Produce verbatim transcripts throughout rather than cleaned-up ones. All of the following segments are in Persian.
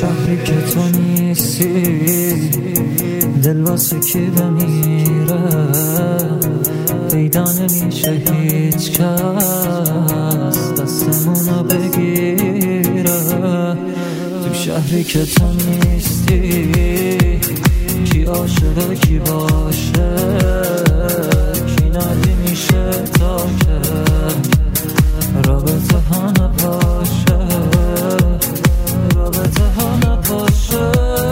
شهری که تو نیستی دل واسه کی بمیره، پیدا نمیشه هیچ کس دستمونو بگیره. تو شهری که تو نیستی کی عاشقه کی باشه، کی ندی میشه تا که رابطه ها نباشه، رابطه ها نباشه،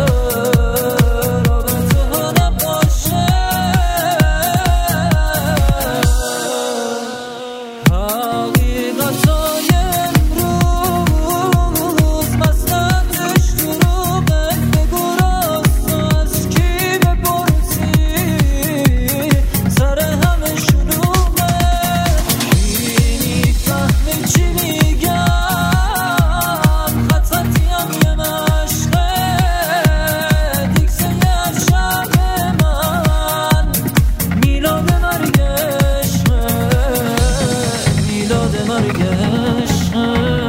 رابطه ها نباشه. حقیقتای امروز مستندش دروغه، بگو راست از کی بپرسی سر همه شلوغه. کی میفهمه چی میگم، خطتیم یه مشقه، دیکسه از شب من میلاد مرگ عشقه، میلاد مرگ عشقه.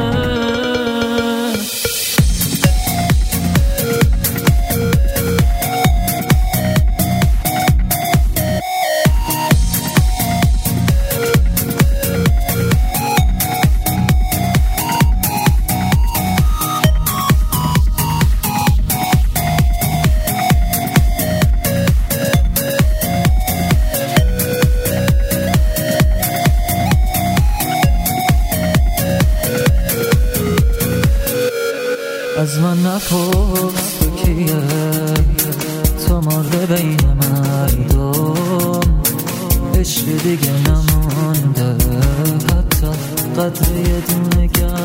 از من نپرس تو کیه، تو مرده بین مردم، عشق دیگه نمانده، حتی قدر یه دونه گرد